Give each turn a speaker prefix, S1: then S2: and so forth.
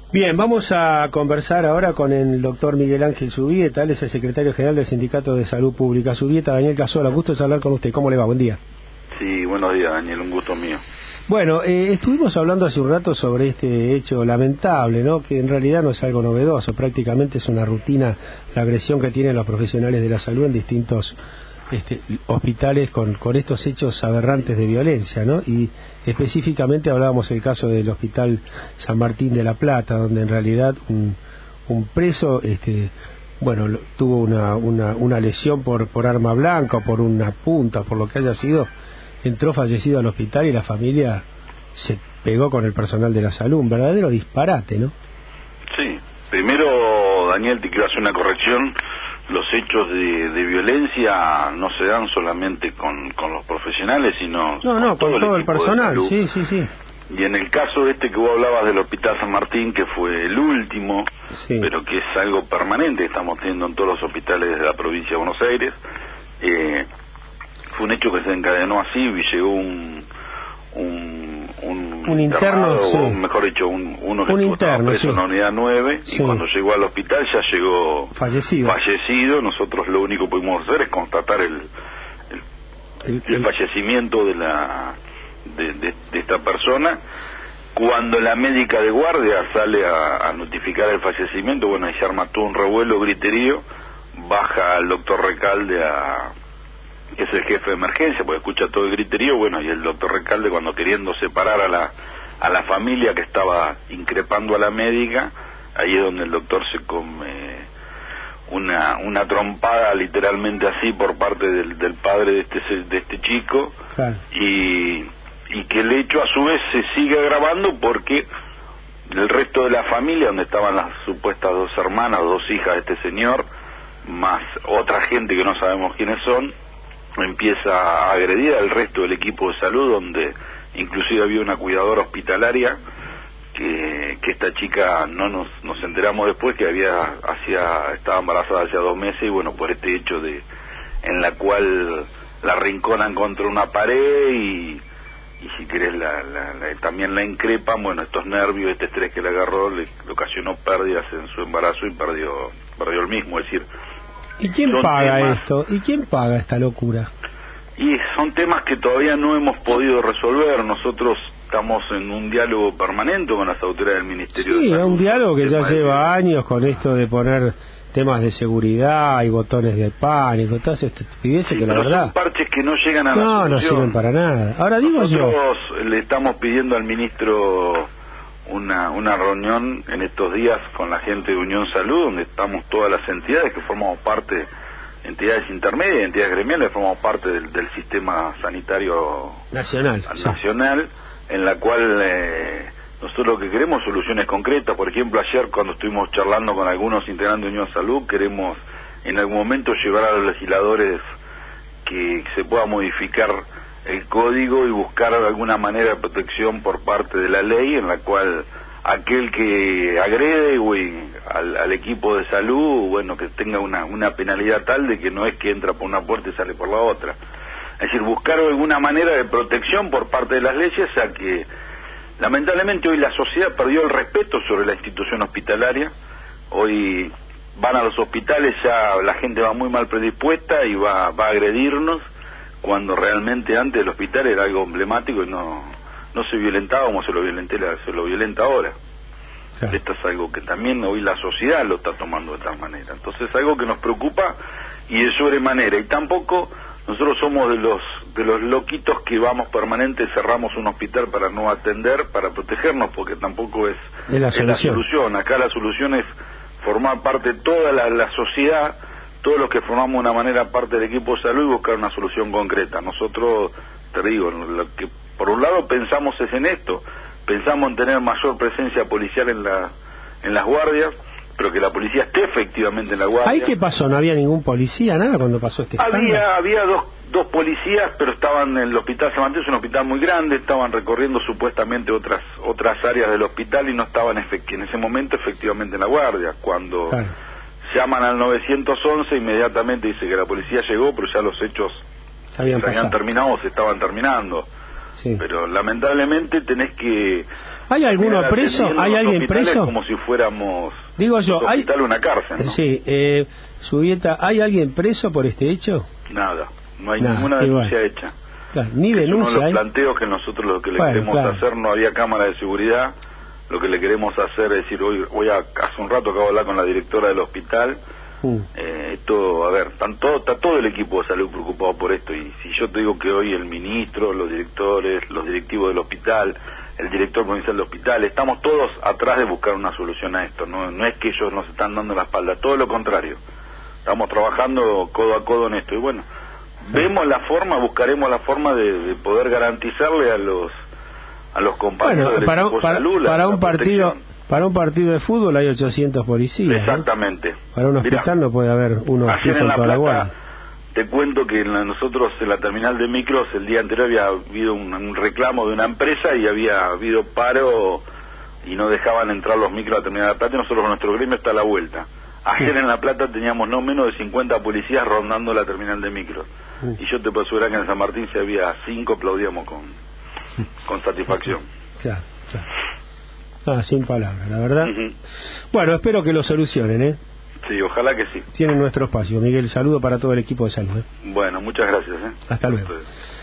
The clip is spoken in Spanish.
S1: Bien, vamos a conversar ahora con el doctor Miguel Ángel Zubieta, él es el secretario general del Sindicato de Salud Pública. Zubieta, Daniel Casola, gusto de hablar con usted. ¿Cómo le va? Buen día.
S2: Sí, buenos días, Daniel, un gusto mío.
S1: Bueno, estuvimos hablando hace un rato sobre este hecho lamentable, ¿no? Que en realidad no es algo novedoso, prácticamente es una rutina la agresión que tienen los profesionales de la salud en distintos hospitales con estos hechos aberrantes de violencia, ¿no? Y específicamente hablábamos del caso del Hospital San Martín de la Plata, donde en realidad un preso tuvo una lesión por arma blanca o por una punta, por lo que haya sido, entró fallecido al hospital y la familia se pegó con el personal de la salud. Un verdadero disparate, ¿no?
S2: Sí, primero, Daniel, te quiero hacer una corrección. Los hechos de violencia no se dan solamente con los profesionales, sino
S1: con todo el personal. Sí.
S2: Y en el caso que vos hablabas del Hospital San Martín, que fue el último, sí, pero que es algo permanente, estamos teniendo en todos los hospitales de la provincia de Buenos Aires, fue un hecho que se encadenó así y llegó un
S1: interno, sí,
S2: o mejor dicho, uno que estuvo preso en la unidad 9, sí, y cuando llegó al hospital ya llegó fallecido. Nosotros lo único que pudimos hacer es constatar el fallecimiento de esta persona. Cuando la médica de guardia sale a notificar el fallecimiento, bueno, ahí se arma todo un revuelo, griterío, baja el doctor Recalde que es el jefe de emergencia, porque escucha todo el griterío, bueno, y el doctor Recalde, cuando queriendo separar a la familia que estaba increpando a la médica, ahí es donde el doctor se come una trompada, literalmente así, por parte del padre de este chico, claro, y que el hecho a su vez se sigue agravando porque el resto de la familia, donde estaban las supuestas dos hermanas, dos hijas de este señor, más otra gente que no sabemos quiénes son, empieza a agredir al resto del equipo de salud, donde inclusive había una cuidadora hospitalaria que esta chica nos enteramos después que estaba embarazada hacía 2 meses, y bueno, por este hecho en la cual la arrinconan contra una pared y si querés también la increpan. Bueno, estos nervios, este estrés que le agarró le ocasionó pérdidas en su embarazo y perdió el mismo, es decir.
S1: ¿Y quién paga esto? ¿Y quién paga esta locura?
S2: Y son temas que todavía no hemos podido resolver. Nosotros estamos en un diálogo permanente con las autoridades del Ministerio de Salud.
S1: Sí, un diálogo que ya lleva años con esto de poner temas de seguridad y botones de pánico, todas estas estupideces que la verdad...
S2: son parches que no llegan a la solución.
S1: No sirven para nada. Ahora digo
S2: Nosotros le estamos pidiendo al ministro una reunión en estos días con la gente de Unión Salud, donde estamos todas las entidades que formamos parte, entidades intermedias, entidades gremiales, formamos parte del sistema sanitario nacional, en la cual nosotros lo que queremos soluciones concretas. Por ejemplo, ayer cuando estuvimos charlando con algunos integrantes de Unión Salud, queremos en algún momento llevar a los legisladores que se pueda modificar el código y buscar alguna manera de protección por parte de la ley, en la cual aquel que agrede al equipo de salud, bueno, que tenga una penalidad tal de que no es que entra por una puerta y sale por la otra. Es decir, buscar alguna manera de protección por parte de las leyes, ya que lamentablemente hoy la sociedad perdió el respeto sobre la institución hospitalaria. Hoy van a los hospitales, ya la gente va muy mal predispuesta y va a agredirnos, cuando realmente antes el hospital era algo emblemático y no se violentaba como se lo violenta ahora. Claro. Esto es algo que también hoy la sociedad lo está tomando de tal manera. Entonces es algo que nos preocupa y de sobremanera. Y tampoco nosotros somos de los loquitos que vamos permanente, cerramos un hospital para no atender, para protegernos, porque tampoco es la solución. Acá la solución es formar parte de toda la sociedad, todos los que formamos de una manera parte del equipo de salud, y buscar una solución concreta. Nosotros, te digo, lo que por un lado pensamos es en esto, pensamos en tener mayor presencia policial en las guardias, pero que la policía esté efectivamente en la guardia.
S1: ¿Ahí qué pasó? ¿No había ningún policía, nada, cuando pasó este escándalo?
S2: Había dos policías, pero estaban en el Hospital San Martín, es un hospital muy grande, estaban recorriendo supuestamente otras áreas del hospital y no estaban en ese momento efectivamente en la guardia. Cuando llaman al 911, inmediatamente dice que la policía llegó, pero ya los hechos se habían terminado o se estaban terminando.
S1: Sí.
S2: Pero lamentablemente tenés que...
S1: ¿Hay alguno preso? ¿Hay alguien preso?
S2: Como si fuéramos...
S1: Digo yo,
S2: ¿hay una cárcel, ¿no?
S1: Sí, Zubieta, ¿hay alguien preso por este hecho?
S2: Nada, no hay ninguna denuncia hecha.
S1: Claro, ni denuncia.
S2: Uno de los planteos que nosotros lo que le queremos hacer, no había cámara de seguridad, lo que le queremos hacer es decir, hace un rato acabo de hablar con la directora del hospital, está todo el equipo de salud preocupado por esto, y si yo te digo que hoy el ministro, los directores, los directivos del hospital, el director provincial del hospital, estamos todos atrás de buscar una solución a esto, no es que ellos nos están dando la espalda, todo lo contrario, estamos trabajando codo a codo en esto, y bueno, buscaremos la forma de poder garantizarle a los compañeros del equipo de salud
S1: para un partido de fútbol hay 800 policías.
S2: Exactamente.
S1: ¿No? Para un hospital no puede haber uno
S2: ayer en La
S1: toda la
S2: Plata,
S1: guardia.
S2: te cuento que nosotros en la terminal de micros el día anterior había habido un reclamo de una empresa y había habido paro y no dejaban entrar los micros a la terminal de La Plata, y nosotros con nuestro gremio está a la vuelta. Ayer en La Plata teníamos no menos de 50 policías rondando la terminal de micros. Y yo te puedo asegurar que en San Martín, si había 5, aplaudíamos con satisfacción.
S1: Claro. Sin palabras, la verdad. Bueno, espero que lo solucionen, ¿eh?
S2: Sí, ojalá que sí.
S1: Tienen nuestro espacio. Miguel, saludo para todo el equipo de salud, ¿eh?
S2: Bueno, muchas gracias, ¿eh?
S1: Hasta luego.